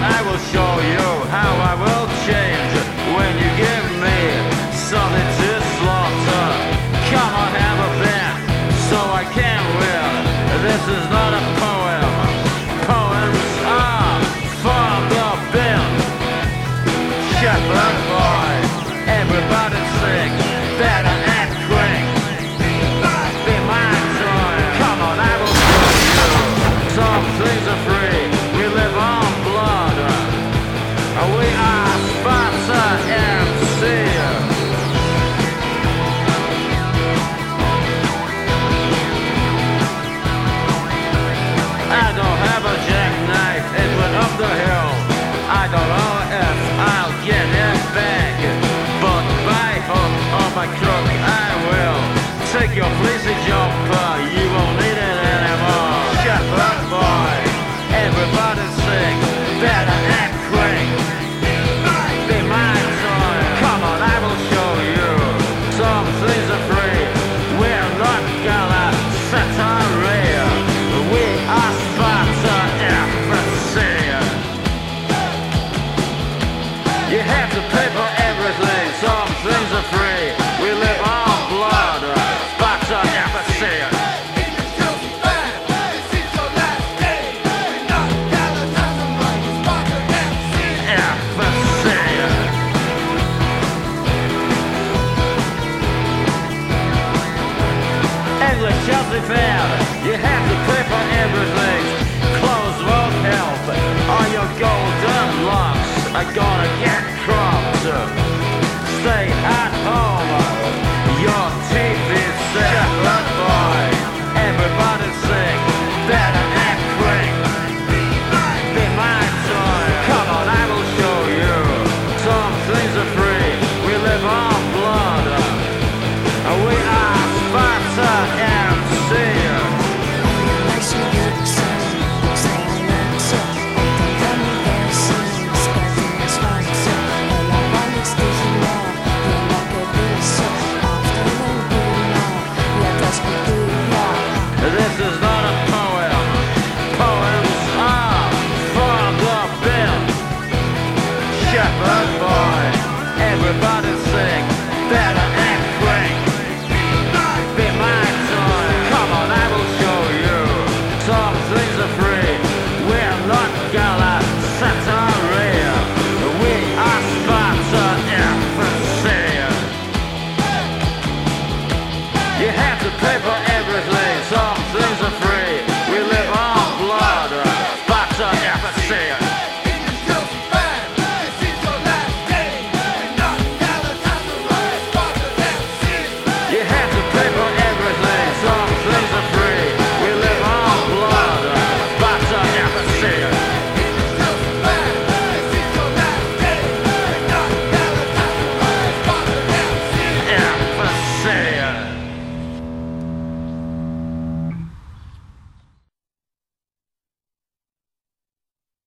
I will show you how I will change when you give me something to slaughter. Come on, have a bet, so I can win. This is not a poem. Poems are for the bin. Shepherd boy, everybody sing, better act quick. Be my joy. Come on, I will show you. Some things are free. We live on blood. We are Sparta MC. I don't have a jackknife, it went up the hill. I don't know if I'll get it back, but by hook or by crook I will. Take your fleecy jumper, you won't need it anymore. Shepherd boy, everybody sing, better act quick. Be my toy, come on, I will show you. Some things are free, we're not gonna set our rear. We are Sparta FC. You have to pay for everything, some things are free. We live on blood, Sparta FC. English Chelsea Fair, you have to pay for everything. Clothes won't help, all your golden locks are gone